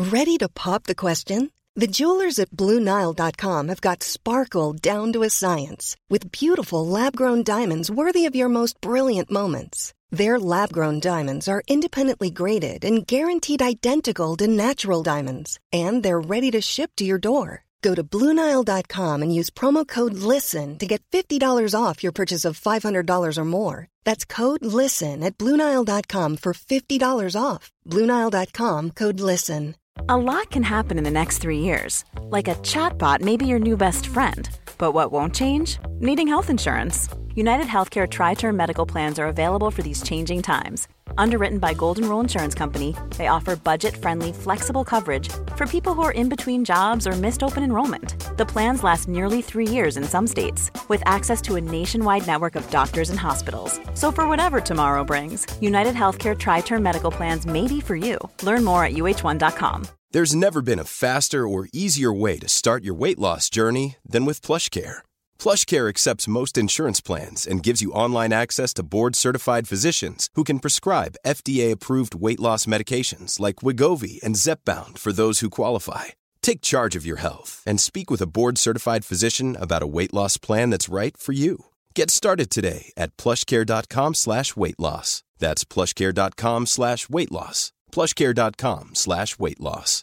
Ready to pop the question? The jewelers at BlueNile.com have got sparkle down to a science with beautiful lab-grown diamonds worthy of your most brilliant moments. Their lab-grown diamonds are independently graded and guaranteed identical to natural diamonds, and they're ready to ship to your door. Go to BlueNile.com and use promo code LISTEN to get $50 off your purchase of $500 or more. That's code LISTEN at BlueNile.com for $50 off. BlueNile.com, code LISTEN. A lot can happen in the next 3 years. Like a chatbot may be your new best friend. But what won't change? Needing health insurance. United Healthcare Tri-Term Medical Plans are available for these changing times. Underwritten by Golden Rule Insurance Company, they offer budget-friendly, flexible coverage for people who are in between jobs or missed open enrollment. The plans last nearly 3 years in some states, with access to a nationwide network of doctors and hospitals. So for whatever tomorrow brings, United Healthcare Tri-Term Medical Plans may be for you. Learn more at uh1.com. There's never been a faster or easier way to start your weight loss journey than with PlushCare. PlushCare accepts most insurance plans and gives you online access to board-certified physicians who can prescribe FDA-approved weight loss medications like Wegovy and Zepbound for those who qualify. Take charge of your health and speak with a board-certified physician about a weight loss plan that's right for you. Get started today at plushcare.com/weightloss. That's plushcare.com/weightloss. plushcare.com/weightloss.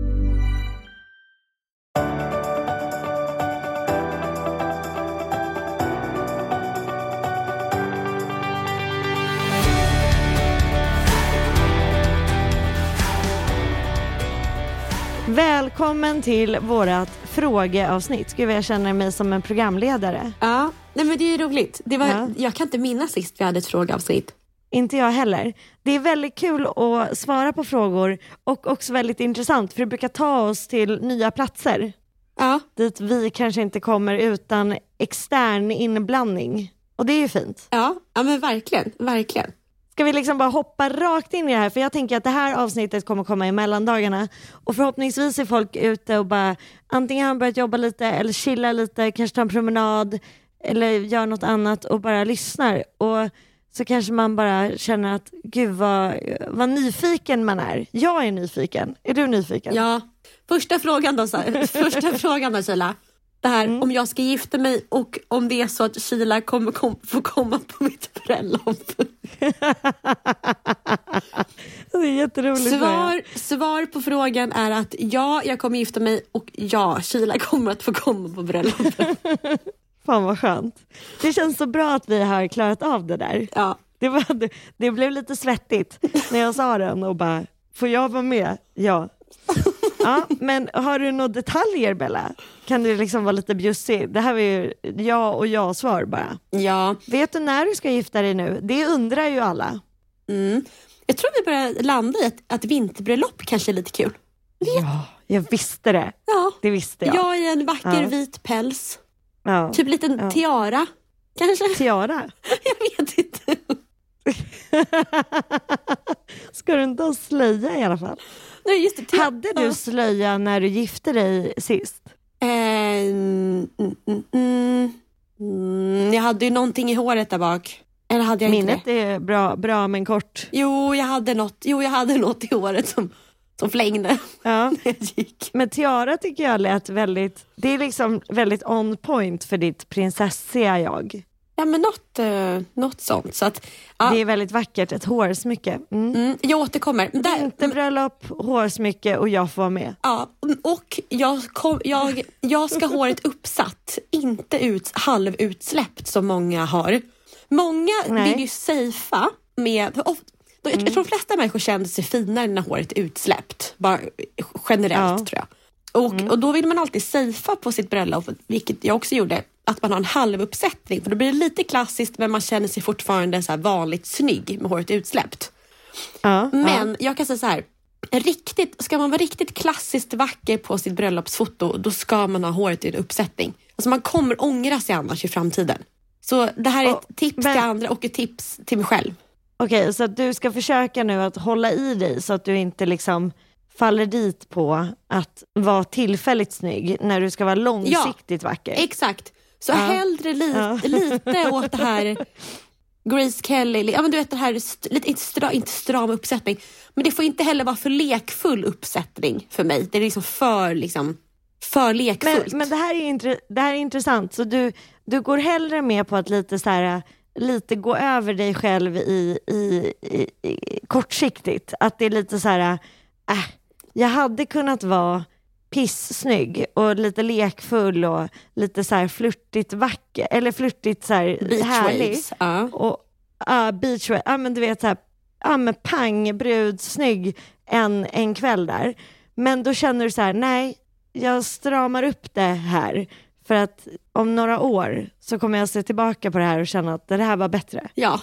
Välkommen till vårat frågeavsnitt. Gud, jag känner mig som en programledare. Ja, nej men det är roligt. Jag kan inte minnas sist vi hade ett frågeavsnitt. Inte jag heller. Det är väldigt kul att svara på frågor och också väldigt intressant, för det brukar ta oss till nya platser. Ja. Dit vi kanske inte kommer utan extern inblandning. Och det är ju fint. Ja men verkligen, verkligen. Ska vi liksom bara hoppa rakt in i det här? För jag tänker att det här avsnittet kommer komma i mellandagarna. Och förhoppningsvis är folk ute och bara antingen har börjat jobba lite eller chilla lite, kanske ta en promenad eller gör något annat och bara lyssnar. Och så kanske man bara känner att gud vad nyfiken man är. Jag är nyfiken. Är du nyfiken? Ja. Första frågan då, Sheila. Det här, om jag ska gifta mig och om det är så att Sheila kommer få komma på mitt bröllop. Det är jätteroligt. Svar på frågan är att ja, jag kommer gifta mig och ja, Sheila kommer att få komma på bröllopet. Fan vad skönt. Det känns så bra att vi har klarat av det där. Ja. Det blev lite svettigt när jag sa den och bara, får jag vara med? Ja. Ja, men har du några detaljer, Bella? Kan du liksom vara lite bjussig? Det här var ju ja och ja-svar bara. Ja. Vet du när du ska gifta dig nu? Det undrar ju alla. Jag tror vi börjar landa i att vinterbröllop kanske är lite kul. Ja, jag visste det. Ja. Det visste jag. Jag är en vacker vit päls. Ja. Typ liten tiara. Kanske. Tiara? Jag vet inte. Ska du inte ha slöja i alla fall? Nej, just det. Hade du slöja när du gifte dig sist? Jag hade ju någonting i håret där bak. Eller hade jag Minnet inte det? är bra men kort. Jo, jag hade något i håret som flängde när jag gick. Men tiara tycker jag lät väldigt... Det är liksom väldigt on point för ditt prinsessiga jag. Ja, men något sånt. Så att, ja. Det är väldigt vackert, ett hårsmycke. Jag återkommer. Vinterbröllop, hårsmycke och jag får vara med. Ja, och jag ska ha håret uppsatt, inte halvutsläppt som många har. Många vill ju safea med... Jag tror de flesta människor känner sig finare när håret är utsläppt. Bara generellt tror jag. Och då vill man alltid safea på sitt bröllop, vilket jag också gjorde, att man har en halvuppsättning. För då blir det lite klassiskt, men man känner sig fortfarande så här vanligt snygg med håret utsläppt. Men jag kan säga så här, ska man vara riktigt klassiskt vacker på sitt bröllopsfoto, då ska man ha håret i en uppsättning. Alltså man kommer ångra sig annars i framtiden. Så det här är ett tips till andra och ett tips till mig själv. Okej, så att du ska försöka nu att hålla i dig så att du inte liksom faller dit på att vara tillfälligt snygg när du ska vara långsiktigt vacker. Exakt. Så hellre lite åt det här Grace Kelly, ja men du vet det här inte stram uppsättning, men det får inte heller vara för lekfull uppsättning för mig. Det är liksom för lekfullt. Men det här är intressant. Så du går hellre med på att lite gå över dig själv i kortsiktigt. Att det är lite så här, jag hade kunnat vara pissnygg och lite lekfull och lite så här flirtigt vacker eller flirtigt så här härlig. Och beach waves. Men du vet så här, men pang brud snygg en kväll där. Men då känner du så här, nej, jag stramar upp det här för att om några år så kommer jag se tillbaka på det här och känna att det här var bättre. Ja.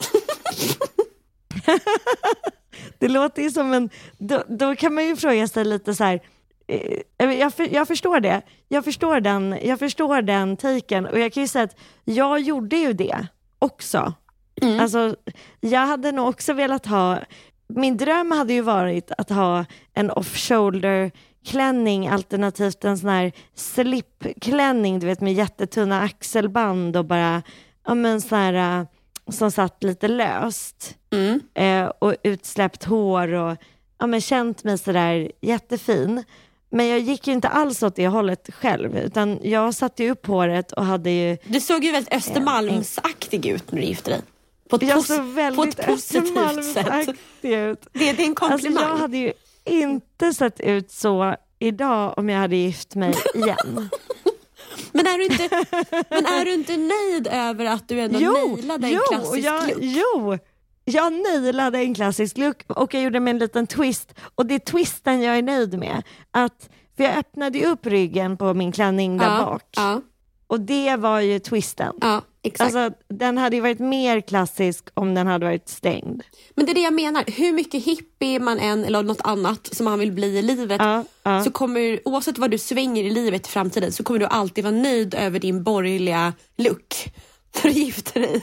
Det låter ju som en... Då kan man ju fråga sig lite så här... Jag förstår det. Jag förstår den taken. Och jag kan ju säga att jag gjorde ju det också. Alltså, jag hade nog också velat ha... Min dröm hade ju varit att ha en off-shoulder klänning, alternativt en sån här slipklänning, du vet, med jättetunna axelband och bara sån här som satt lite löst och utsläppt hår och känt mig sådär jättefin. Men jag gick ju inte alls åt det hållet själv, utan jag satte ju upp håret och hade ju... Du såg ju väldigt Östermalmsaktig ut när du gifte dig. Jag såg väldigt Östermalmsaktig ut. Det är en komplimang. Alltså, jag hade ju inte sett ut så idag om jag hade gift mig igen. Men är du inte nöjd över att du ändå nailade en klassisk look? Jag nailade en klassisk look och jag gjorde med en liten twist. Och det är twisten jag är nöjd med. För jag öppnade ju upp ryggen på min klänning där bak. Ja. Och det var ju twisten. Ja, exakt. Alltså, den hade ju varit mer klassisk om den hade varit stängd. Men det är det jag menar. Hur mycket hippie man än eller något annat som man vill bli i livet, så kommer, oavsett vad du svänger i livet i framtiden, så kommer du alltid vara nöjd över din borgerliga look för att gifta dig.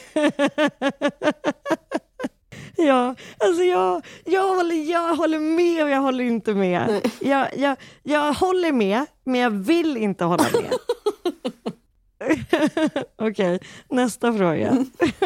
Ja, alltså jag håller med och jag håller inte med. Jag håller med, men jag vill inte hålla med. Okej, nästa fråga.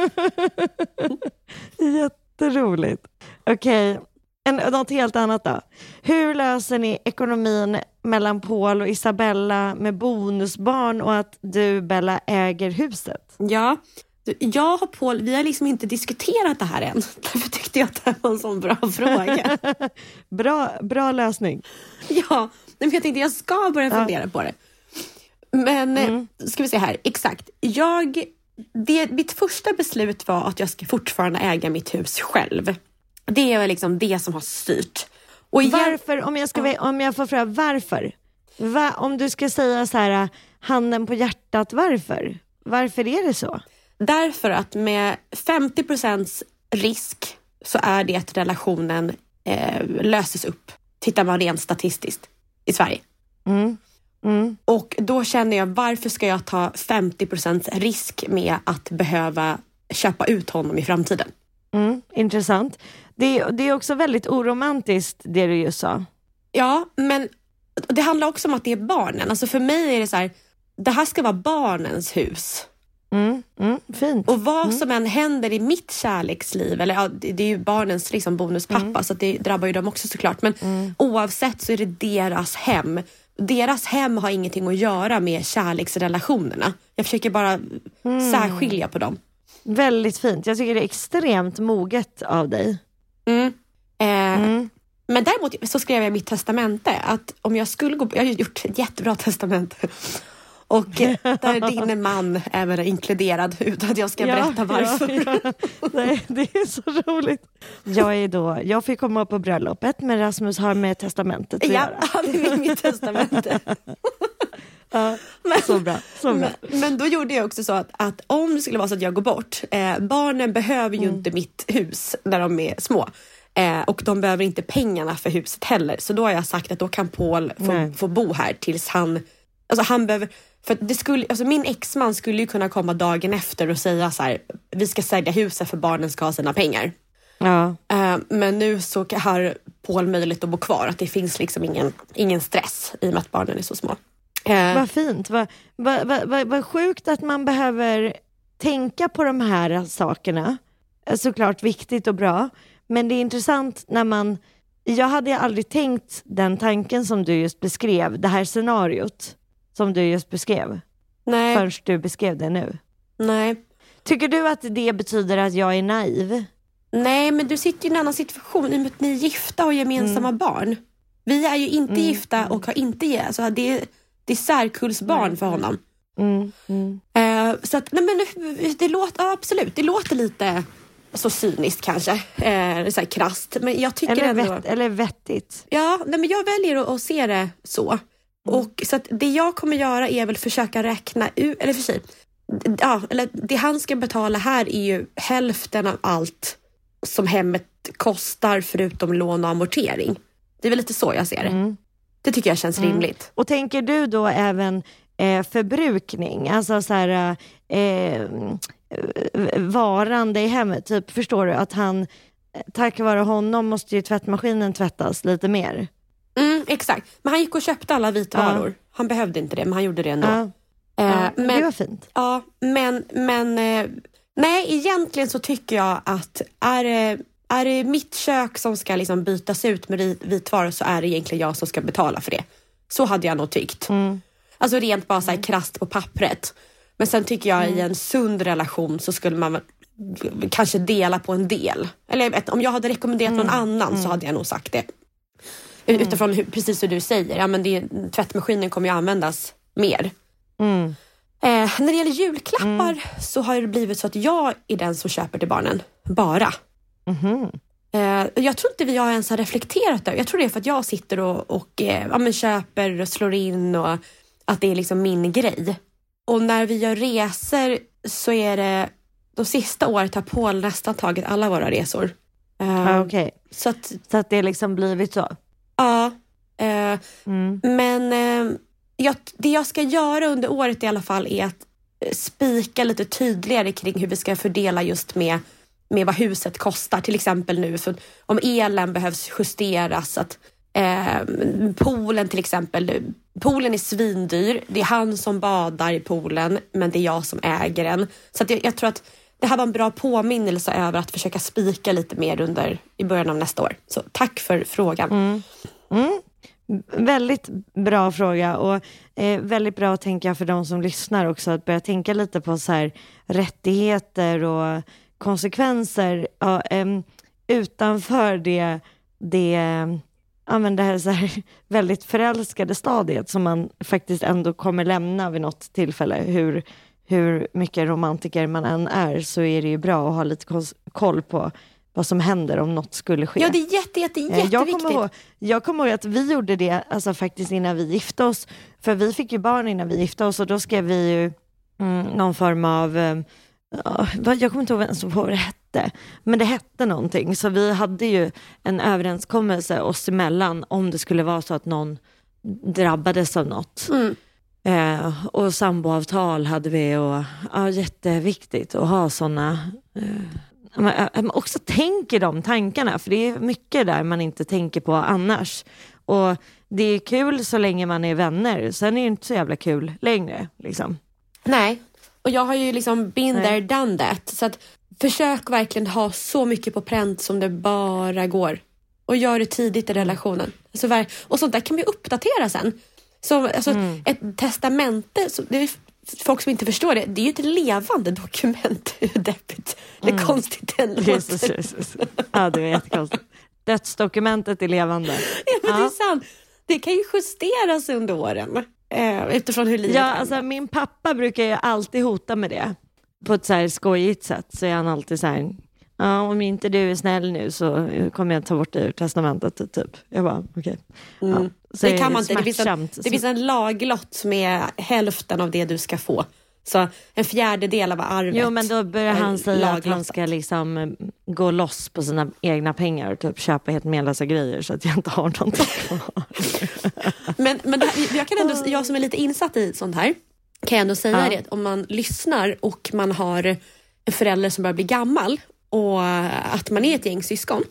Jätteroligt. Okej, något helt annat då. Hur löser ni ekonomin mellan Paul och Isabella med bonusbarn och att du, Bella, äger huset? Ja, jag och Paul, vi har liksom inte diskuterat det här än. Därför tyckte jag att det var en sån bra fråga. Bra lösning. Ja, men jag tänkte jag ska börja fundera på det. Men ska vi se här, exakt. Mitt första beslut var att jag ska fortfarande äga mitt hus själv. Det är liksom det som har styrt. Och varför, om jag får fråga, varför? Om du ska säga så här, handen på hjärtat, varför? Varför är det så? Därför att med 50% risk så är det att relationen löses upp. Tittar man rent statistiskt i Sverige. Och då känner jag, varför ska jag ta 50% risk med att behöva köpa ut honom i framtiden? Intressant. Det är också väldigt oromantiskt det du just sa. Ja, men det handlar också om att det är barnen. Alltså för mig är det så här, det här ska vara barnens hus. Fint. Och vad som än händer i mitt kärleksliv, eller det är ju barnens liksom bonuspappa, så att det drabbar ju dem också såklart, men oavsett så är det deras hem. Deras hem har ingenting att göra med kärleksrelationerna. Jag försöker bara särskilja på dem. Väldigt fint. Jag tycker det är extremt moget av dig. Men däremot så skrev jag i mitt testamente att om jag skulle gå... Jag har gjort ett jättebra testamente. Och där din man även är inkluderad, utan att jag ska berätta varför. Nej, det är så roligt. Jag fick komma på bröllopet, men Rasmus har med testamentet att göra. Ja, det är mitt testamente. Så bra. Men då gjorde jag också så att om det skulle vara så att jag går bort, barnen behöver ju inte mitt hus när de är små. Och de behöver inte pengarna för huset heller. Så då har jag sagt att då kan Paul få bo här tills han behöver... För det skulle, alltså min exman skulle ju kunna komma dagen efter och säga så här: vi ska sälja huset för barnen ska ha sina pengar. Ja. Men nu så har Paul möjlighet att bo kvar. Att det finns liksom ingen stress i och med att barnen är så små. Vad fint. Vad sjukt att man behöver tänka på de här sakerna är såklart viktigt och bra. Men det är intressant när jag hade aldrig tänkt den tanken som du just beskrev. Det här scenariot som du just beskrev. Nej. Förrän du beskrev det nu. Nej. Tycker du att det betyder att jag är naiv? Nej, men du sitter i en annan situation i och med att ni är gifta och gemensamma barn. Vi är ju inte gifta och har inte alltså det är särkullsbarn för honom. Så att, nej men det låter, absolut, det låter lite så cyniskt kanske, så här krasst, men jag tycker eller vettigt. Ja, nej men jag väljer att se det så. Och så att det jag kommer göra är väl försöka räkna ut, eller för sig, eller det han ska betala här är ju hälften av allt som hemmet kostar förutom lån och amortering. Det är väl lite så jag ser det. Det tycker jag känns rimligt. Och tänker du då även förbrukning? Alltså så här varande i hemmet. Typ, förstår du att han, tack vare honom måste ju tvättmaskinen tvättas lite mer. Exakt. Men han gick och köpte alla vitvaror. Han behövde inte det, men han gjorde det ändå. Men det var fint. Ja, men nej, egentligen så tycker jag att är det mitt kök som ska liksom bytas ut med vitvaror, så är det egentligen jag som ska betala för det. Så hade jag nog tyckt. Alltså rent bara så här krasst på pappret. Men sen tycker jag i en sund relation så skulle man kanske dela på en del. Eller om jag hade rekommenderat någon annan så hade jag nog sagt det. Utifrån precis hur du säger. Ja, men tvättmaskinen kommer ju användas mer. När det gäller julklappar så har det blivit så att jag är den som köper till barnen. Bara. Jag tror inte vi har ens har reflekterat det. Jag tror det är för att jag sitter och köper och slår in och att det är liksom min grej. Och när vi gör resor så är det de sista året har Paul nästan tagit alla våra resor. Okej. Så att det liksom blivit så? Ja. Men det jag ska göra under året i alla fall är att spika lite tydligare kring hur vi ska fördela just med vad huset kostar. Till exempel nu, för om elen behövs justeras, att poolen till exempel, poolen är svindyr, det är han som badar i poolen men det är jag som äger den. Så att jag tror att det här var en bra påminnelse över att försöka spika lite mer i början av nästa år. Så tack för frågan. Väldigt bra fråga, och väldigt bra tänker jag för de som lyssnar också, att börja tänka lite på så här rättigheter och konsekvenser utanför det här, så här väldigt förälskade stadiet som man faktiskt ändå kommer lämna vid något tillfälle. Hur mycket romantiker man än är, så är det ju bra att ha lite koll på vad som händer om något skulle ske. Ja, det är jätteviktigt. Jag kommer ihåg att vi gjorde det alltså faktiskt innan vi gifte oss. För vi fick ju barn innan vi gifte oss, och då skrev vi ju någon form av jag kommer inte ihåg ens vad det hette, men det hette någonting. Så vi hade ju en överenskommelse oss emellan om det skulle vara så att någon drabbades av något. Och samboavtal hade vi, och jätteviktigt att ha sådana. Man också tänker de tankarna, för det är mycket där man inte tänker på annars. Och det är kul så länge man är vänner, sen är det inte så jävla kul längre liksom. Nej, och jag har ju liksom been there, done that. Så att försök verkligen ha så mycket på pränt som det bara går. Och gör det tidigt i relationen. Alltså, och sånt där kan vi uppdatera sen. Så, ett testamente, det är folk som inte förstår det, det är ju ett levande dokument. Deppigt. Det är konstigt den låter. Ja, det är jättekonstigt. Dödsdokumentet är levande. Ja, men det är sant. Det kan ju justeras under åren. Utifrån hur livet är. Alltså min pappa brukar ju alltid hota med det. På ett så här skojigt sätt. Så är han alltid så här: om inte du är snäll nu så kommer jag ta bort det ur testamentet typ. Jag bara, okej. Ja, det kan man inte. Det finns en laglott som är hälften av det du ska få. Så en fjärdedel av arvet. Jo, men då börjar han säga att han ska liksom gå loss på sina egna pengar och typ köpa helt menlösa grejer så att jag inte har någonting kvar. men jag kan ändå, jag som är lite insatt i sånt här, kan jag ändå säga det, om man lyssnar och man har en förälder som börjar bli gammal och att man är ett gäng syskon.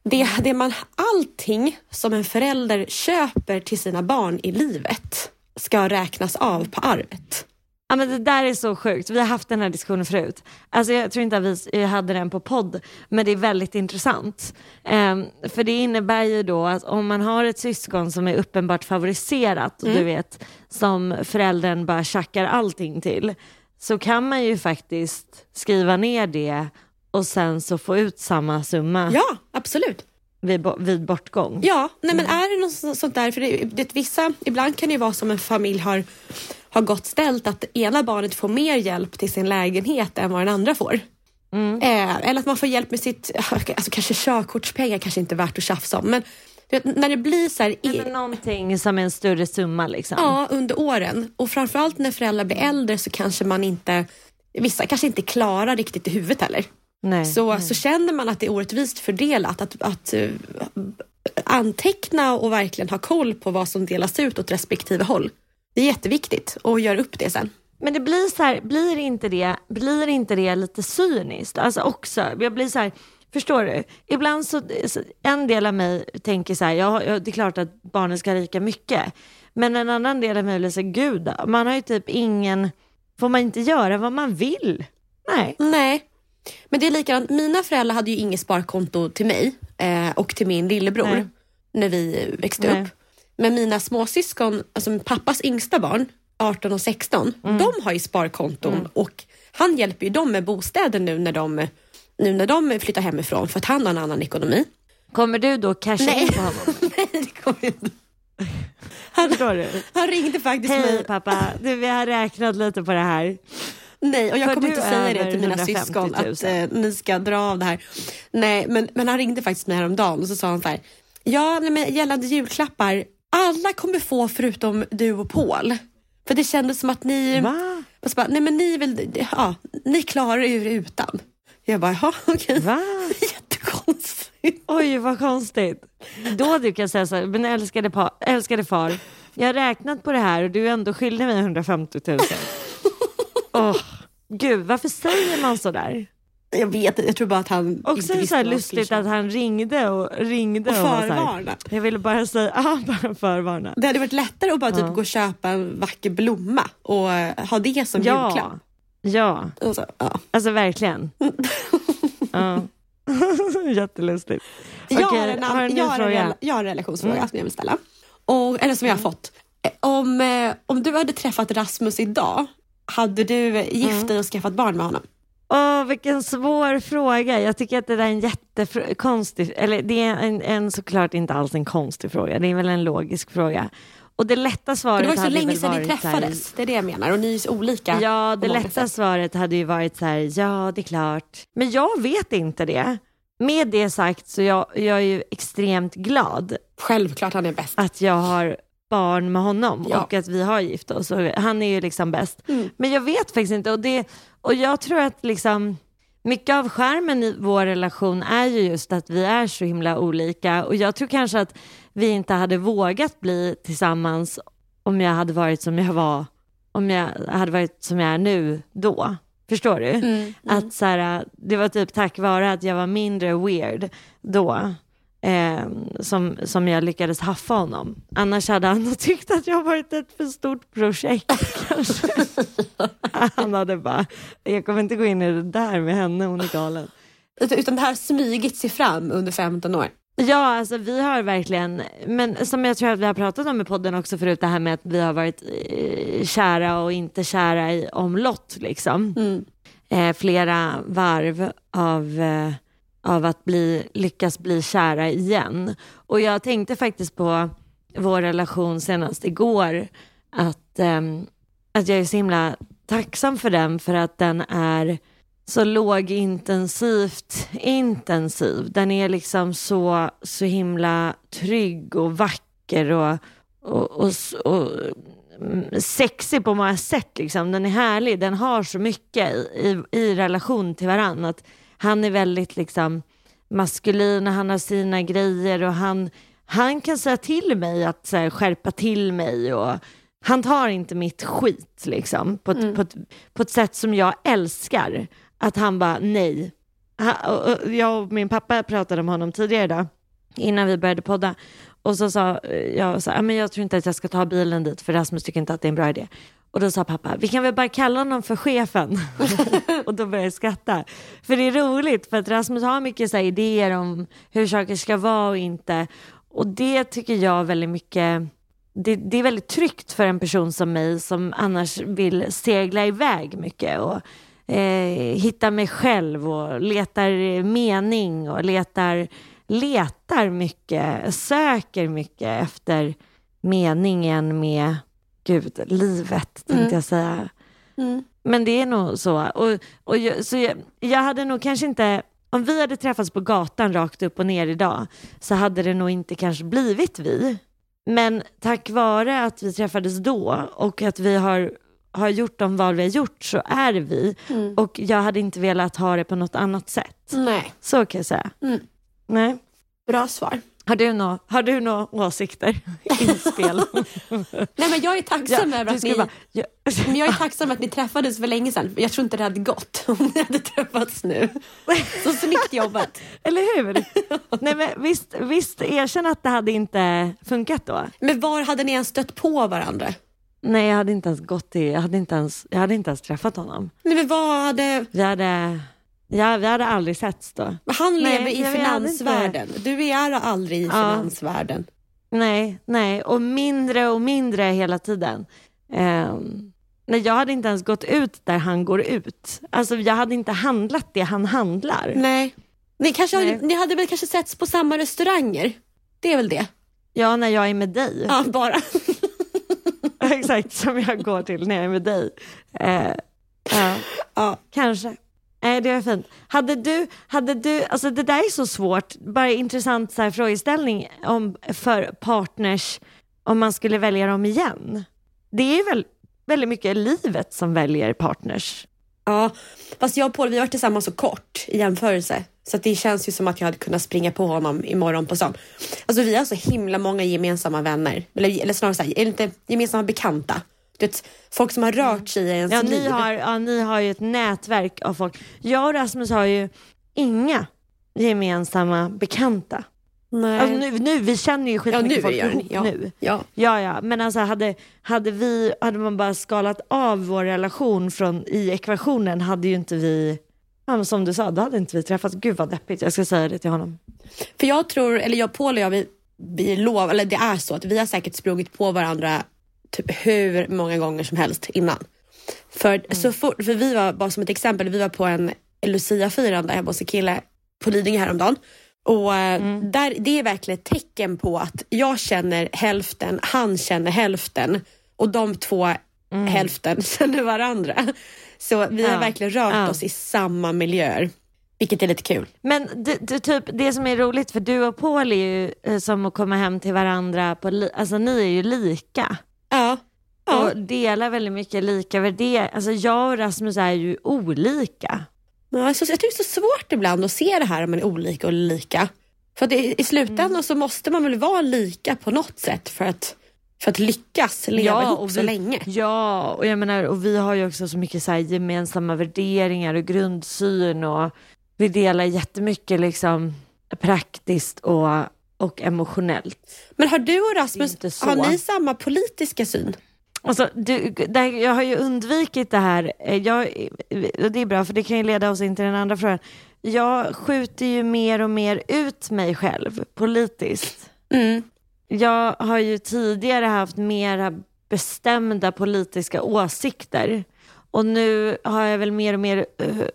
Allting som en förälder köper till sina barn i livet ska räknas av på arvet. Ja, men det där är så sjukt. Vi har haft den här diskussionen förut. Alltså jag tror inte att vi hade den på podd, men det är väldigt intressant. För det innebär ju då att om man har ett syskon som är uppenbart favoriserat och du vet, som föräldern bara tjackar allting till, så kan man ju faktiskt skriva ner det och sen så få ut samma summa. Ja, absolut. Vid bortgång. Ja, nej men är det något sånt där, för ibland kan det ju vara som en familj har gått ställt att ena barnet får mer hjälp till sin lägenhet än vad den andra får. Eller att man får hjälp med sitt, alltså kanske körkortspengar kanske inte är värt att tjafsa om, men när det blir så här... någonting som är en större summa liksom. Ja, under åren. Och framförallt när föräldrar blir äldre så kanske man inte, vissa kanske inte klarar riktigt i huvudet heller. Nej. Så känner man att det är orättvist fördelat, att anteckna och verkligen ha koll på vad som delas ut åt respektive håll. Det är jätteviktigt att göra upp det sen. Men det blir så här, blir inte det lite cyniskt? Alltså också, jag blir så här, förstår du? Ibland så en del av mig tänker så här, ja, det är klart att barnen ska ha lika mycket. Men en annan del av mig blir så här, gud, man har ju typ får man inte göra vad man vill? Nej. Men det är likadant, mina föräldrar hade ju inget sparkonto till mig och till min lillebror när vi växte upp. Men mina småsyskon, alltså pappas yngsta barn, 18 och 16, de har ju sparkonton och han hjälper ju dem med bostäder nu när de flyttar hemifrån för att han har en annan ekonomi. Kommer du då casha in på honom? Nej, det kommer inte. Han ringde faktiskt mig. Hej pappa, vi har räknat lite på det här. Nej, och jag kommer inte säga det till mina syskon att ni ska dra av det här. Nej, men han ringde faktiskt mig häromdagen och så sa han så här: ja, men gällande julklappar, alla kommer få förutom du och Paul. För det kändes som att ni... Va? Nej, men ni klarar er utan. Jag bara, ja, okej. Va? Jättekonstigt. Oj, vad konstigt. Då du kan säga så här, men älskade far, jag har räknat på det här och du är ändå skyldig mig 150 000. Gud, varför säger man så där? Jag vet, jag tror bara att han också inte visste så här lustigt att han ringde och förvarna. Jag ville bara säga, bara förvarna. Det hade varit lättare att bara typ gå och köpa en vacker blomma och ha det som julklapp. Ja. Så, ja. Alltså verkligen. Ja. Jättelustigt. Jag har en relationsfråga som jag vill ställa. Eller som jag har fått. Om du hade träffat Rasmus idag, hade du gift dig och skaffat barn med honom? Vilken svår fråga. Jag tycker att det där är en jättekonstig, eller det är en såklart inte alls en konstig fråga. Det är väl en logisk fråga. Och det lätta svaret hade ju varit... Det var så länge sedan ni träffades, det är det jag menar. Och ni är så olika. Ja, det lätta svaret hade ju varit så här, ja det är klart. Men jag vet inte det. Med det sagt så jag är ju extremt glad. Självklart han är bäst. Att jag har barn med honom och att vi har gift oss. Och han är ju liksom bäst. Men jag vet faktiskt inte. Och jag tror att liksom mycket av skärmen i vår relation är ju just att vi är så himla olika. Och jag tror kanske att vi inte hade vågat bli tillsammans om jag hade varit som jag var. Om jag hade varit som jag är nu då. Förstår du? Att så här, det var typ tack vare att jag var mindre weird då. Som jag lyckades haffa honom. Annars hade han tyckt att jag varit ett för stort projekt kanske. Han hade bara, jag kommer inte gå in i det där med henne, hon är galen. Utan det här smygit sig fram under 15 år. Ja, alltså vi har verkligen, men som jag tror att vi har pratat om i podden också förut, det här med att vi har varit kära och inte kära i omlott liksom. Flera varv av att lyckas bli kära igen. Och jag tänkte faktiskt på vår relation senast igår att jag är så himla tacksam för den, för att den är så lågintensivt intensiv. Den är liksom så himla trygg och vacker och sexig på många sätt liksom. Den är härlig, den har så mycket i relation till varandra. Att han är väldigt liksom maskulin och han har sina grejer och han kan säga till mig att så här, skärpa till mig och han tar inte mitt skit liksom på ett sätt som jag älskar. Att han bara nej. Jag och min pappa pratade om honom tidigare idag innan vi började podda. Och så sa jag så här, men jag tror inte att jag ska ta bilen dit för Rasmus tycker inte att det är en bra idé. Och då sa pappa, vi kan väl bara kalla honom för chefen. Och då började jag skratta. För det är roligt, för att Rasmus har mycket så här idéer om hur saker ska vara och inte. Och det tycker jag väldigt mycket, det är väldigt tryggt för en person som mig som annars vill segla iväg mycket och hitta mig själv och letar mening och letar mycket, söker mycket efter meningen med livet, tänkte jag säga. Men det är nog så. Jag hade nog kanske inte, om vi hade träffats på gatan rakt upp och ner idag, så hade det nog inte kanske blivit vi. Men tack vare att vi träffades då och att vi har gjort de val vi har gjort, så är det vi. Och jag hade inte velat ha det på något annat sätt. Nej. Så kan jag säga. Nej. Bra svar. Har du några åsikter? Inspel? Nej, men jag är tacksam över att men jag är tacksam att ni träffades för länge sedan. Jag tror inte det hade gått om ni hade träffats nu. Så snyggt jobbat. Eller hur? Nej, men visst erkänn att det hade inte funkat då. Men var hade ni ens stött på varandra? Nej, jag hade inte ens jag hade inte ens träffat honom. Nej, men vad hade... Vi hade aldrig setts då. Han lever i finansvärlden. Du är aldrig i finansvärlden. Nej. Och mindre hela tiden. Nej, jag hade inte ens gått ut där han går ut. Alltså, jag hade inte handlat det han handlar. Nej. Ni hade väl kanske setts på samma restauranger? Det är väl det? Ja, när jag är med dig. Ja, bara. Exakt, som jag går till när jag är med dig. Ja, kanske. Nej, det var fint. Hade du, alltså det där är så svårt, bara intressant så här frågeställning för partners om man skulle välja dem igen. Det är väl väldigt mycket livet som väljer partners. Ja, fast jag och Paul, vi har varit tillsammans så kort i jämförelse. Så att det känns ju som att jag hade kunnat springa på honom imorgon på stan. Alltså vi har så himla många gemensamma vänner. Eller snarare så här, är det inte gemensamma bekanta? Det folk som har rört sig i ens liv. Ni har ju ett nätverk av folk. Jag och Rasmus har ju inga gemensamma bekanta. Nej. Alltså nu vi känner ju skitmycket folk ihop nu. Ja. Men alltså hade man bara skalat av vår relation i ekvationen, hade ju inte vi, som du sa, då hade inte vi träffats. Gud vad deppigt, jag ska säga det till honom. För jag tror, eller jag, Paul och jag, vi lovar, eller det är så att vi har säkert sprungit på varandra typ hur många gånger som helst innan. För vi var, bara som ett exempel, vi var på en Lucia-firande hemma hos en kille på Lidingö häromdagen. Och det är verkligen ett tecken på att jag känner hälften, han känner hälften och de två hälften känner varandra. Så vi har verkligen rört oss i samma miljöer, vilket är lite kul. Men typ det som är roligt, för du och Paul är ju som att komma hem till varandra alltså ni är ju lika. Ja. Och delar väldigt mycket lika värderingar. Alltså jag och Rasmus är ju olika. Ja, så jag tycker det är så svårt ibland att se det här om man är olika och lika. För att i slutändan så måste man väl vara lika på något sätt för att lyckas leva ihop så länge. Ja, och jag menar, och vi har ju också så mycket så här gemensamma värderingar och grundsyn, och vi delar jättemycket liksom praktiskt och emotionellt. Men har du och Rasmus, har ni samma politiska syn? Alltså, jag har ju undvikit det här. Det är bra, för det kan ju leda oss in till den andra frågan. Jag skjuter ju mer och mer ut mig själv politiskt. Jag har ju tidigare haft mera bestämda politiska åsikter. Och nu har jag väl mer och mer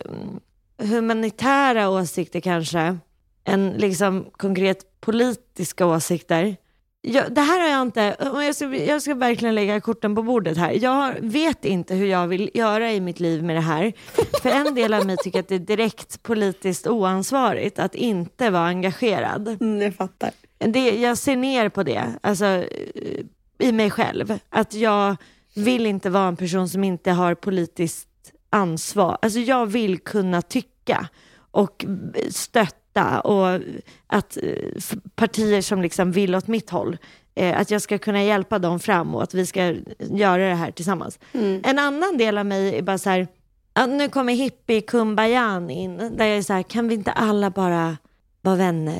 humanitära åsikter kanske. Än liksom konkret politiska åsikter. Det här har jag inte, jag ska verkligen lägga korten på bordet här. Jag vet inte hur jag vill göra i mitt liv med det här. För en del av mig tycker att det är direkt politiskt oansvarigt att inte vara engagerad. Jag fattar. Jag ser ner på det, alltså i mig själv. Att jag vill inte vara en person som inte har politiskt ansvar. Alltså jag vill kunna tycka och stötta, och att partier som liksom vill åt mitt håll, att jag ska kunna hjälpa dem fram och att vi ska göra det här tillsammans. En annan del av mig är bara så här, nu kommer hippie kumbayan in, där jag är så här, kan vi inte alla bara vara vänner?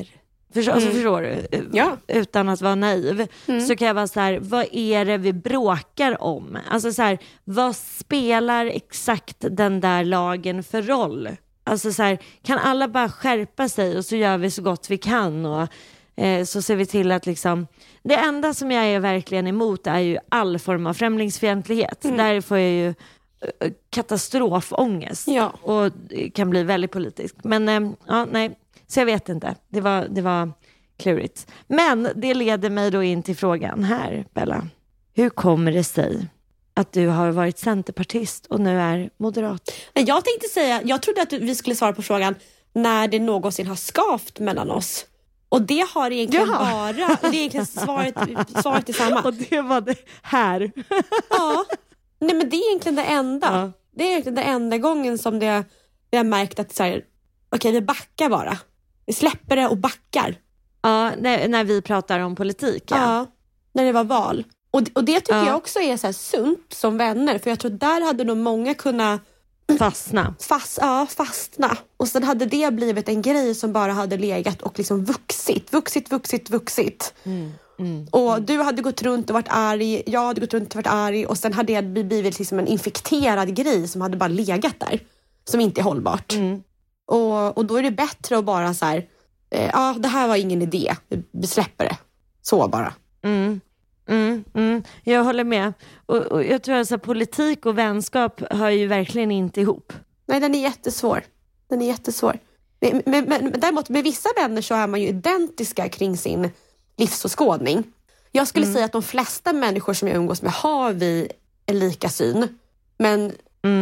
Förstår du? Ja. Utan att vara naiv. Så kan jag vara så här, vad är det vi bråkar om? Alltså så här, vad spelar exakt den där lagen för roll? Alltså så här, kan alla bara skärpa sig och så gör vi så gott vi kan och så ser vi till att liksom... Det enda som jag är verkligen emot är ju all form av främlingsfientlighet. Där får jag ju katastrofångest och kan bli väldigt politisk. Men nej, så jag vet inte. Det var klurigt. Men det leder mig då in till frågan här, Bella. Hur kommer det sig att du har varit centerpartist och nu är moderat? Jag tänkte säga, jag trodde att vi skulle svara på frågan när det någonsin har skavt mellan oss. Och det har egentligen bara... Det är egentligen svaret är samma. Och det var det här. Ja. Nej, men det är egentligen det enda. Ja. Det är egentligen det enda gången som vi har märkt att så här, okej, vi backar bara. Vi släpper det och backar. Ja, när vi pratar om politik. Ja, när det var val. Och det tycker jag också är så här sunt som vänner. För jag tror där hade nog många kunnat... Fastna. Fastna. Och sen hade det blivit en grej som bara hade legat och liksom vuxit. Och du hade gått runt och varit arg, jag hade gått runt och varit arg, och sen hade det blivit liksom en infekterad grej som hade bara legat där, som inte är hållbart. Och då är det bättre att bara så här, det här var ingen idé, vi släpper det. Så bara. Jag håller med. Och jag tror att politik och vänskap hör ju verkligen inte ihop. Nej, den är jättesvår. Men däremot med vissa vänner så är man ju identiska kring sin livsåskådning. Jag skulle säga att de flesta människor som jag umgås med har vi en lika syn. Men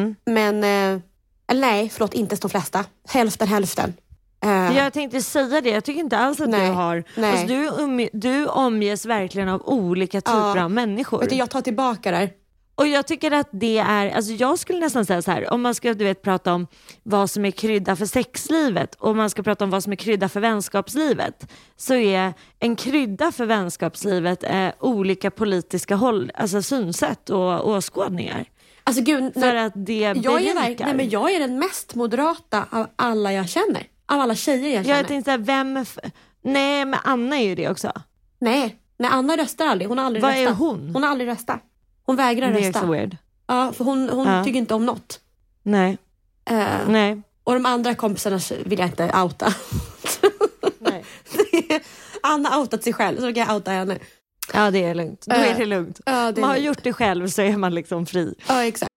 nej, förlåt, inte de flesta. Hälften. Jag tänkte säga det. Jag tycker inte alls att du har... Alltså, du omges verkligen av olika typer av människor. Vet du, jag tar tillbaka där. Och jag tycker att det är... Alltså jag skulle nästan säga så här. Om man ska prata om vad som är krydda för sexlivet. Och man ska prata om vad som är krydda för vänskapslivet. Så är en krydda för vänskapslivet olika politiska synsätt och åskådningar. Alltså gud, för att det berikar. Men jag är den mest moderata av alla jag känner. Av alla tjejer jag känner. Jag tänkte nej, men Anna är ju det också. Nej, Anna röstar aldrig. Hon har aldrig röstat. Vad är hon? Hon har aldrig röstat. Hon vägrar rösta. Det är så weird. Ja, för hon tycker inte om något. Nej. Nej. Och de andra kompisarna vill jag inte outa. Nej. Anna har outat sig själv, så kan jag outa henne. Ja, det är lugnt. Då är det lugnt. Ja, man har gjort det själv så är man liksom fri. Ja, exakt.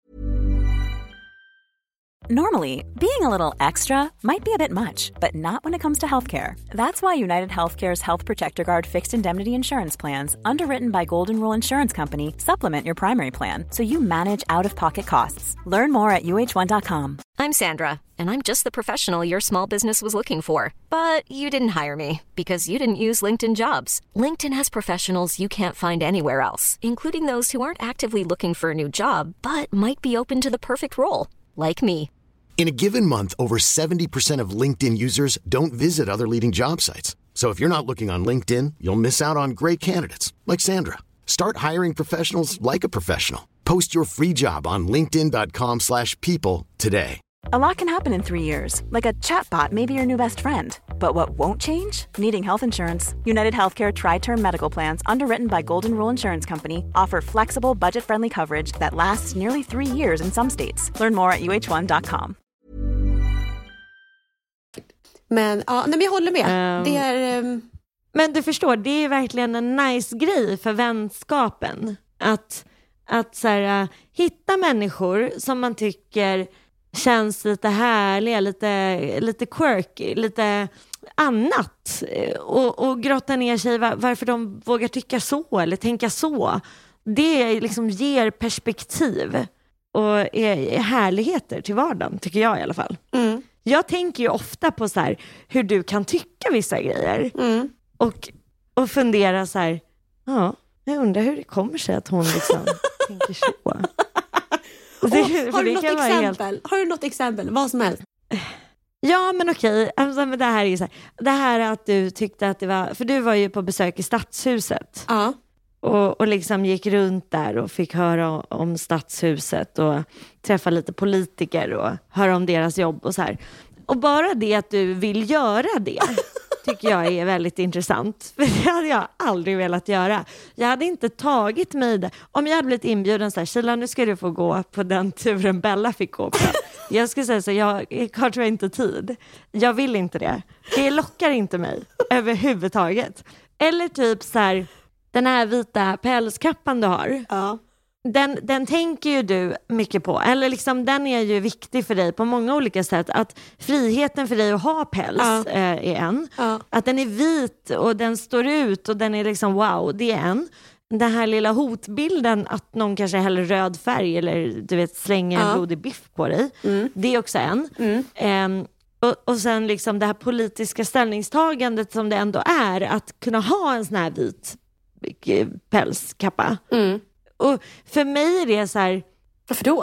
Normally, being a little extra might be a bit much, but not when it comes to healthcare. That's why United Healthcare's Health Protector Guard fixed indemnity insurance plans, underwritten by Golden Rule Insurance Company, supplement your primary plan so you manage out-of-pocket costs. Learn more at uh1.com. I'm Sandra, and I'm just the professional your small business was looking for. But you didn't hire me because you didn't use LinkedIn Jobs. LinkedIn has professionals you can't find anywhere else, including those who aren't actively looking for a new job, but might be open to the perfect role, like me. In a given month, over 70% of LinkedIn users don't visit other leading job sites. So if you're not looking on LinkedIn, you'll miss out on great candidates like Sandra. Start hiring professionals like a professional. Post your free job on linkedin.com/people today. A lot can happen in 3 years, like a chatbot may be your new best friend. But what won't change? Needing health insurance. United Healthcare Tri-Term Medical Plans, underwritten by Golden Rule Insurance Company, offer flexible, budget-friendly coverage that lasts nearly 3 years in some states. Learn more at uh1.com. Men jag håller med. Det är... Men du förstår, det är verkligen en nice grej för vänskapen. Att så här, hitta människor som man tycker känns lite härliga, lite quirky, lite annat. Och grotta ner sig varför de vågar tycka så eller tänka så. Det liksom ger perspektiv och är härligheter till vardagen, tycker jag i alla fall. Jag tänker ju ofta på så här, hur du kan tycka vissa grejer. Och fundera så här, jag undrar hur det kommer sig att hon liksom tänker så. Har du något exempel? Har du något exempel? Vad som helst. Ja, men okej. Alltså, men det här är ju så här. Det här att du tyckte att det var... För du var ju på besök i Stadshuset. Ja. Och liksom gick runt där och fick höra om Stadshuset och träffa lite politiker och höra om deras jobb och så här. Och bara det att du vill göra det tycker jag är väldigt intressant. För det hade jag aldrig velat göra. Jag hade inte tagit mig det. Om jag hade blivit inbjuden så här, Sheila, nu ska du få gå på den turen Bella fick gå på. Jag skulle säga så, jag har tror inte tid. Jag vill inte det. Det lockar inte mig överhuvudtaget. Eller typ så här, den här vita pälskappan du har. Ja. Den tänker ju du mycket på. Eller liksom, den är ju viktig för dig på många olika sätt. Att friheten för dig att ha päls är en. Ja. Att den är vit och den står ut och den är liksom wow, det är en. Den här lilla hotbilden att någon kanske häller röd färg eller du vet slänger en blodig biff på dig. Det är också en. Och sen liksom det här politiska ställningstagandet som det ändå är att kunna ha en sån här vit pälskappa. Och för mig är det så här... Varför då?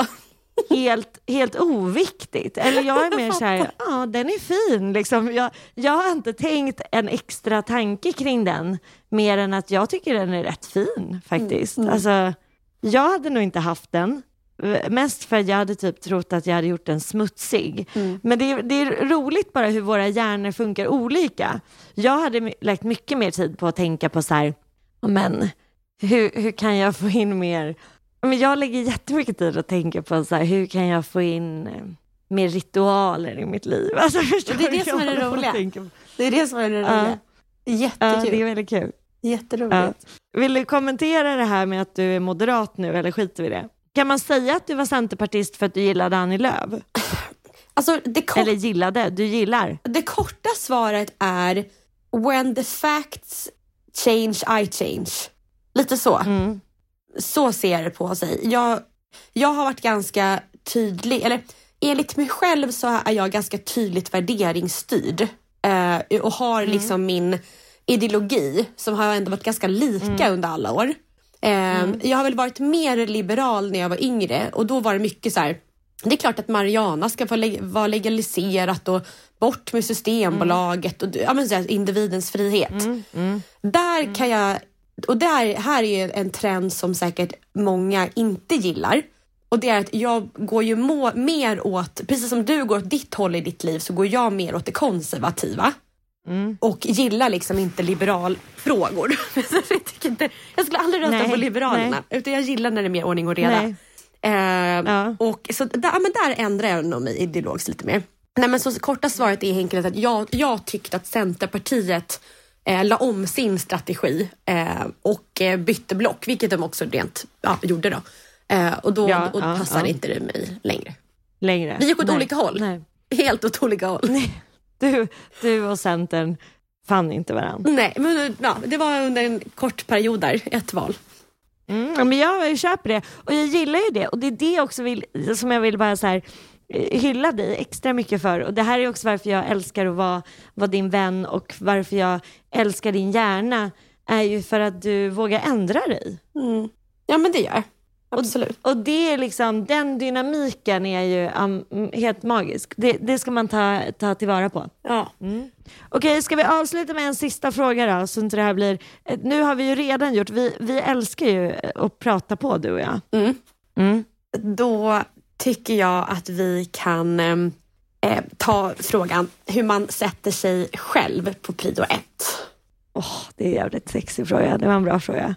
helt oviktigt. Eller jag är mer så här, ja, den är fin. Liksom. Jag har inte tänkt en extra tanke kring den. Mer än att jag tycker den är rätt fin faktiskt. Alltså, jag hade nog inte haft den. Mest för att jag hade typ trott att jag hade gjort den smutsig. Men det är roligt bara hur våra hjärnor funkar olika. Jag hade lagt mycket mer tid på att tänka på så här, men hur kan jag få in mer? Men jag lägger jättemycket tid att tänka på så här, hur kan jag få in mer ritualer i mitt liv? Alltså, det är det som är det roliga. Det är det som är det roliga. Jättekul. Ja, det är väldigt kul. Jätteroligt. Vill du kommentera det här med att du är moderat nu eller skiter vi det? Kan man säga att du var centerpartist för att du gillade Annie Lööf? Alltså, eller gillade, du gillar? Det korta svaret är when the facts change, I change. Lite så. Så ser det på sig. Jag har varit ganska tydlig, eller enligt mig själv så är jag ganska tydligt värderingsstyrd. Och har liksom min ideologi som har ändå varit ganska lika under alla år. Jag har väl varit mer liberal när jag var yngre och då var det mycket så här, det är klart att marijuana ska vara legaliserat och bort med Systembolaget och så här, individens frihet. Där kan jag, och här är en trend som säkert många inte gillar, och det är att jag går ju mer åt, precis som du går åt ditt håll i ditt liv så går jag mer åt det konservativa. Och gillar liksom inte liberalfrågor. Jag skulle aldrig rösta på Liberalerna. Utan jag gillar när det är mer ordning och reda. Och så där ändrar jag nog mig ideologiskt lite mer. Nej, men så korta svaret är enkelt att jag tyckte att Centerpartiet la om sin strategi och bytte block. Vilket de också rent gjorde då. Och då passade inte det mig längre. Vi gick åt olika håll. Nej. Helt åt olika håll. Nej. Du och Centern fann inte varandra. Nej, men det var under en kort period där, ett val. Men jag köper det. Och jag gillar ju det. Och det är det också som jag vill bara så här, hylla dig extra mycket för. Och det här är också varför jag älskar att vara din vän. Och varför jag älskar din hjärna är ju för att du vågar ändra dig. Ja, men det gör jag. Absolut. Och det är liksom, den dynamiken är ju helt magisk. Det ska man ta tillvara på. Ja. Okej, ska vi avsluta med en sista fråga då? Så inte det här blir, nu har vi ju redan gjort, vi älskar ju att prata på, du och jag. Då tycker jag att vi kan ta frågan hur man sätter sig själv på prio 1. Det är en jävligt sexig fråga, det var en bra fråga.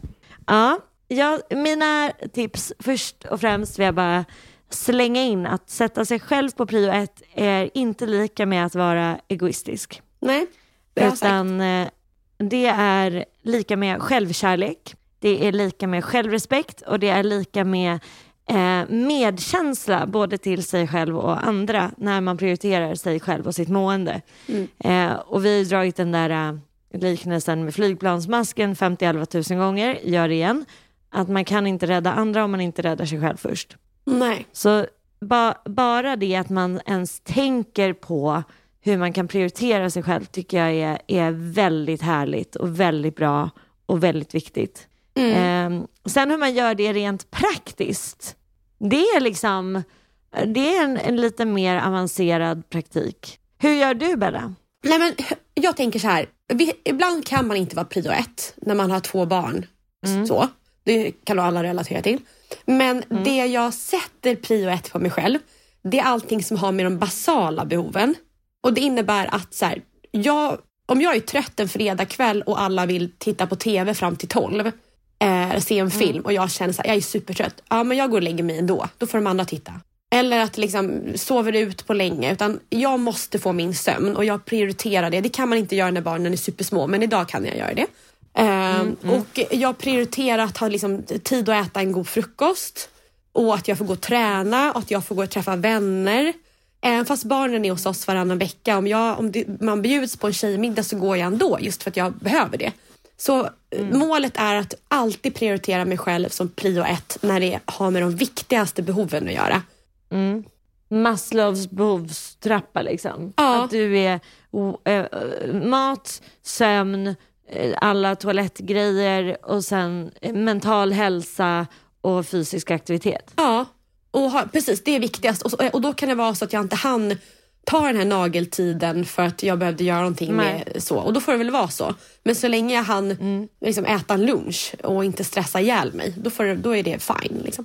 Mina tips först och främst vill jag bara slänga in att sätta sig själv på prio 1 är inte lika med att vara egoistisk. Nej, utan det är lika med självkärlek, det är lika med självrespekt och det är lika med medkänsla både till sig själv och andra när man prioriterar sig själv och sitt mående. Och vi har dragit den där liknelsen med flygplansmasken 50-11 000 gånger, gör det igen. Att man kan inte rädda andra om man inte räddar sig själv först. Nej. Så bara det att man ens tänker på hur man kan prioritera sig själv tycker jag är väldigt härligt och väldigt bra och väldigt viktigt. Sen hur man gör det rent praktiskt, det är liksom, det är en lite mer avancerad praktik. Hur gör du, Bella? Nej, men jag tänker så här, ibland kan man inte vara prio 1 när man har 2 barn. Så. Det kan då alla relatera till. Men det jag sätter prio 1 på mig själv, det är allting som har med de basala behoven. Och det innebär att så här, jag om jag är trött en fredagkväll och alla vill titta på tv fram till 12, se en film och jag känner så här, jag är supertrött. Ja, men jag går och lägger mig ändå. Då får de andra titta. Eller att liksom sover ut på länge. Utan jag måste få min sömn och jag prioriterar det. Det kan man inte göra när barnen är supersmå, men idag kan jag göra det. Och jag prioriterar att ha liksom tid att äta en god frukost. Och att jag får gå och träna. Och att jag får gå och träffa vänner. Även fast barnen är hos oss varannan vecka. Om man bjuds på en tjejmiddag så går jag ändå. Just för att jag behöver det. Så målet är att alltid prioritera mig själv som prio 1 när det har med de viktigaste behoven att göra. Maslows behovstrappa liksom. Ja. Att du är mat, sömn, alla toalettgrejer och sen mental hälsa och fysisk aktivitet. Ja, och precis, det är viktigast. Och då kan det vara så att jag inte hann ta den här nageltiden för att jag behövde göra någonting med så. Och då får det väl vara så. Men så länge jag hann liksom äta en lunch och inte stressa ihjäl mig, då är det fine liksom.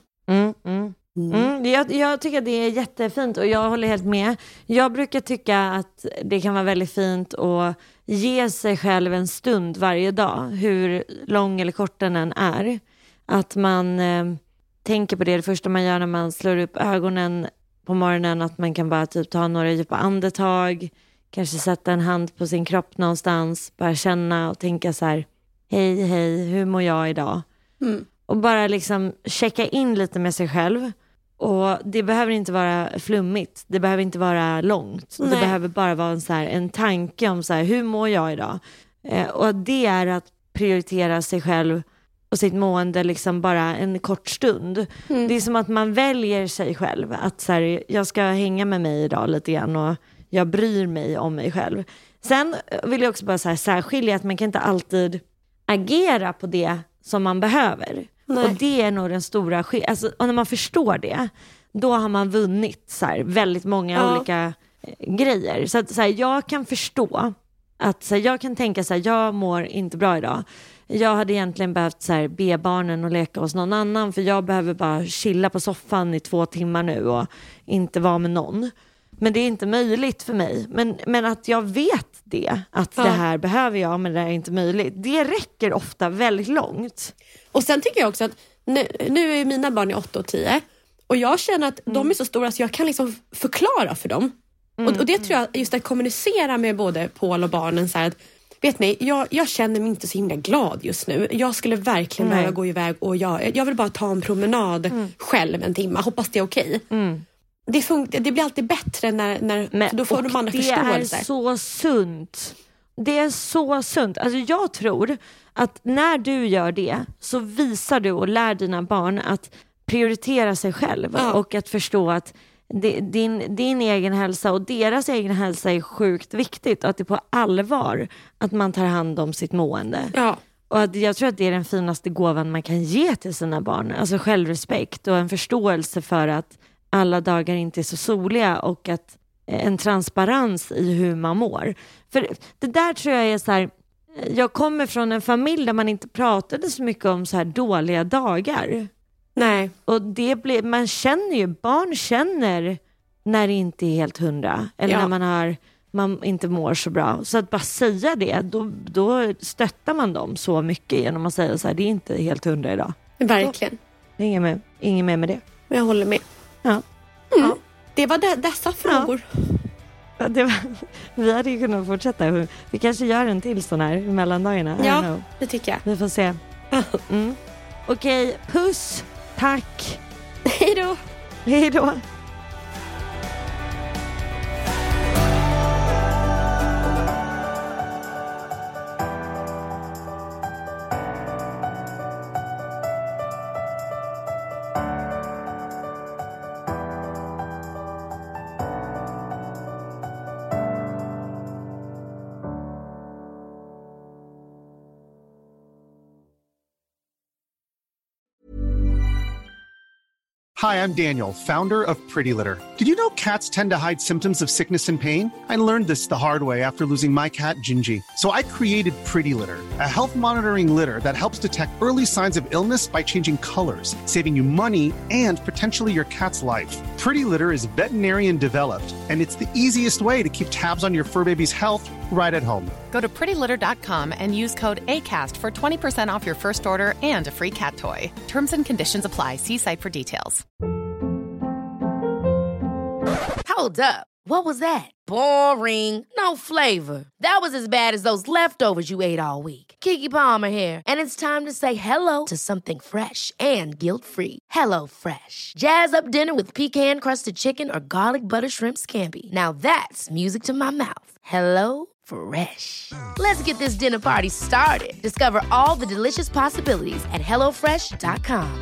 Jag tycker det är jättefint och jag håller helt med. Jag brukar tycka att det kan vara väldigt fint att ge sig själv en stund varje dag, hur lång eller kort den än är. Att man tänker på det första man gör när man slår upp ögonen på morgonen, att man kan bara typ ta några djupa andetag, kanske sätta en hand på sin kropp någonstans, bara känna och tänka så här: hej, hur mår jag idag? Och bara liksom checka in lite med sig själv. Och det behöver inte vara flummigt. Det behöver inte vara långt. Nej. Det behöver bara vara en tanke om så här, hur mår jag idag? Och det är att prioritera sig själv och sitt mående liksom bara en kort stund. Det är som att man väljer sig själv. Att så här, jag ska hänga med mig idag lite grann och jag bryr mig om mig själv. Sen vill jag också bara så här särskilja att man kan inte alltid agera på det som man behöver. Nej. Och det är nog den stora och när man förstår det, då har man vunnit så här, väldigt många olika grejer. Så att så här, jag kan förstå att så här, jag kan tänka så här, jag mår inte bra idag. Jag hade egentligen behövt så här, be barnen och leka hos någon annan, för jag behöver bara chilla på soffan i 2 timmar nu och inte vara med någon. Men det är inte möjligt för mig. Men att jag vet det, att det här behöver jag, men det är inte möjligt. Det räcker ofta väldigt långt. Och sen tycker jag också att nu är mina barn i 8 och 10. Och jag känner att de är så stora så jag kan liksom förklara för dem. Och det tror jag, just att kommunicera med både Paul och barnen så här att, vet ni, jag känner mig inte så himla glad just nu. Jag skulle verkligen behöva gå iväg och jag vill bara ta en promenad själv en timme. Hoppas det är okej. Det blir alltid bättre när då får de andra förståelse. Det är så sunt. Det är så sunt. Alltså jag tror att när du gör det så visar du och lär dina barn att prioritera sig själv och att förstå att din egen hälsa och deras egen hälsa är sjukt viktigt och att det är på allvar att man tar hand om sitt mående. Ja. Och att jag tror att det är den finaste gåvan man kan ge till sina barn. Alltså självrespekt och en förståelse för att alla dagar inte är så soliga och att en transparens i hur man mår. För det där tror jag är så här, jag kommer från en familj där man inte pratade så mycket om så här dåliga dagar. Nej. Och man känner ju, barn känner när det inte är helt 100 eller när man inte mår så bra. Så att bara säga det, då stöttar man dem så mycket genom att säga så här, det är inte helt 100 idag. Verkligen. Det är ingen med det. Jag håller med. Ja. Det var dessa frågor. Ja, vi hade ju kunnat fortsätta. Vi kanske gör en till sån här i mellandagarna. Ja, det tycker jag. Vi får se. Okej, puss. Tack. Hej då. Hej då. Hi, I'm Daniel, founder of Pretty Litter. Did you know cats tend to hide symptoms of sickness and pain? I learned this the hard way after losing my cat, Gingy. So I created Pretty Litter, a health monitoring litter that helps detect early signs of illness by changing colors, saving you money and potentially your cat's life. Pretty Litter is veterinarian developed, and it's the easiest way to keep tabs on your fur baby's health right at home. Go to prettylitter.com and use code ACAST for 20% off your first order and a free cat toy. Terms and conditions apply. See site for details. Hold up. What was that? Boring. No flavor. That was as bad as those leftovers you ate all week. Keke Palmer here, and it's time to say hello to something fresh and guilt-free. Hello Fresh. Jazz up dinner with pecan-crusted chicken or garlic butter shrimp scampi. Now that's music to my mouth. Hello Fresh. Let's get this dinner party started. Discover all the delicious possibilities at hellofresh.com.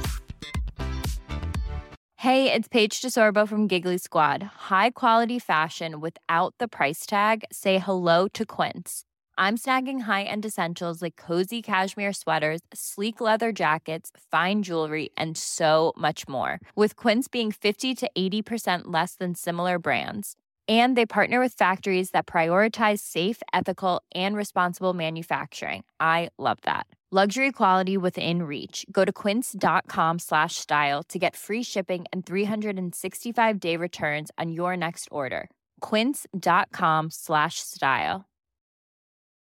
Hey, it's Paige DeSorbo from Giggly Squad. High quality fashion without the price tag. Say hello to Quince. I'm snagging high-end essentials like cozy cashmere sweaters, sleek leather jackets, fine jewelry, and so much more. With Quince being 50 to 80% less than similar brands. And they partner with factories that prioritize safe, ethical, and responsible manufacturing. I love that. Luxury quality within reach. Go to quince.com/style to get free shipping and 365-day returns on your next order. Quince.com/style.